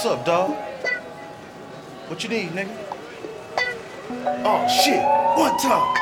What's up, dawg? What you need, nigga? Oh, shit. One time.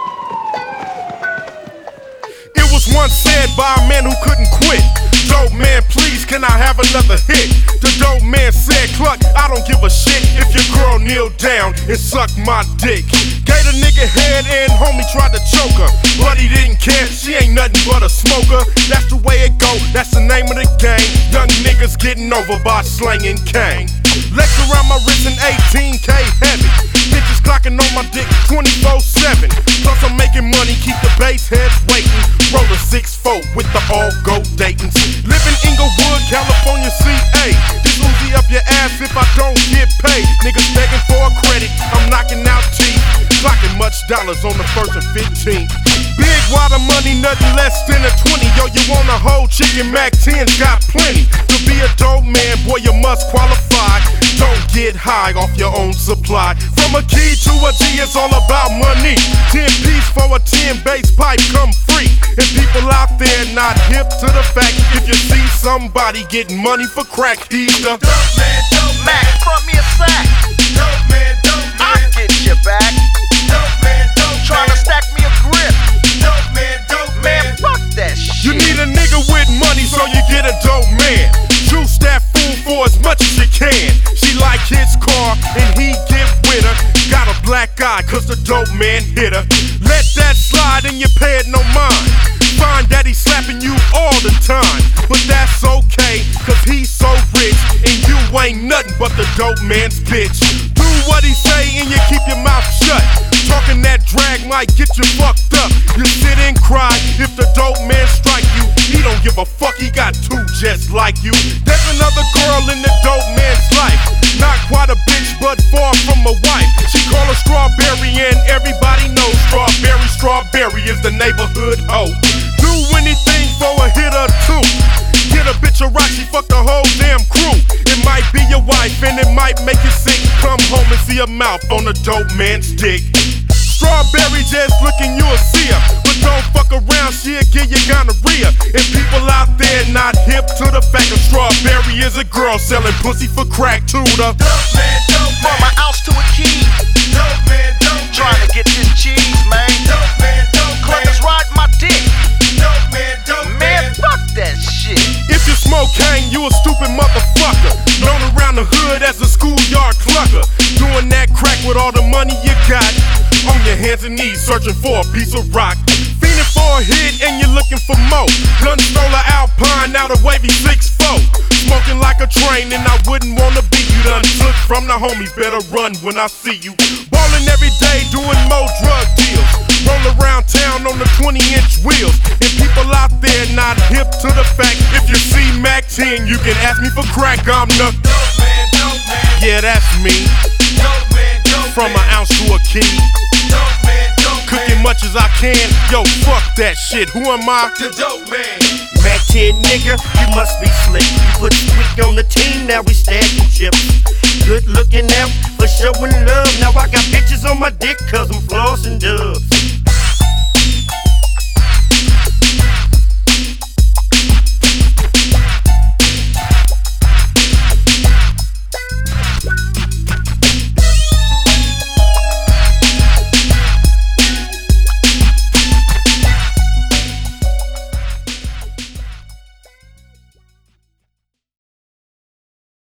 It was once said by a man who couldn't quit. Dope man, please, can I have another hit? The dope man said, Cluck, I don't give a shit if your girl kneel down and suck my dick. Gave the nigga head and homie tried to choke her, but he didn't care, she ain't nothing but a smoker. That's the way it go, that's the name of the game. Young niggas getting over by slanging cane. Legs around my wrist and 18K heavy. Bitches clocking on my dick 24/7. Plus I'm making money, keep the bass heads waiting. Roll a 6-4 with the all-go Daytons. Live in Inglewood, California, CA. This Uzi up your ass if I don't get paid. Niggas begging for a credit, I'm knocking out teeth. Clocking much dollars on the 1st and 15th. Big water money, nothing less than a 20. Yo, you want a whole chicken, Mac 10's got plenty. To be a dope man, boy, you must qualify. Don't get high off your own supply. From a key to a G, it's all about money. 10 piece for a 10 bass pipe, come free. And people out there not hip to the fact, if you see somebody getting money for crack, he's the dope man, dope man. Mac, front me a sack. Dope man, dope man. I'll get you back. Dope man, dope man. Tryna stack me a grip. Dope man, dope man. Man, fuck that shit. You need a nigga with money, so you get a dope man. Juice that fool for as much as you can. She like his car, and he get with her. Got a black eye, cause the dope man hit her. Let that slide and you pay it no mind. Find that he's slapping you all the time. But that's okay, cause he's so rich, and you ain't nothing but the dope man's bitch. Do what he say and you keep your mouth shut. Talking that drag might get you fucked up. You sit and cry if the dope man strike you. He don't give a fuck, he got two just like you. There's another girl in the dope man's life. Not quite a bitch, but far from a wife. She call her Strawberry and everybody knows Strawberry is the neighborhood hoe. Do anything for a hit or two. Get a bitch a rock, she fuck the whole damn crew. It might be your wife and it might make you sick. Come home and see her mouth on a dope man's dick. Strawberry just looking, you'll see her. But don't fuck around, she'll give you gonorrhea. And people out there not hip to the fact that Strawberry is a girl selling pussy for crack to the dope man, dope man. From an ounce to a key. Dope man, dope man. Trying to get this cheese, man. Dope man, dope man. Cluckers ride my dick. Dope man, dope man. Man, fuck that shit. If you smoke cane, you a stupid motherfucker. Known around the hood as a schoolyard clucker. Doing that crack with all the money you got. On your hands and knees, searching for a piece of rock. Fiending for a hit and you're looking for more. Gun stole a Alpine, now the wavy 6'4". Smoking like a train and I wouldn't wanna be you. Done took from the homies, better run when I see you. Ballin' every day, doing more drug deals. Roll around town on the 20-inch wheels. And people out there not hip to the fact, if you see Mac 10, you can ask me for crack. I'm the dope man, dope man. Yeah, that's me. Dope man, dope From man. an ounce to a key. Dope man, dope Cooking man. much as I can. Yo, fuck that shit. Who am I? The dope man. Mac 10 nigga, you must be slick. You put Squeak on the team, now we stacking chips. Good looking out for showing love. Now I got bitches on my dick cause I'm flossing dubs.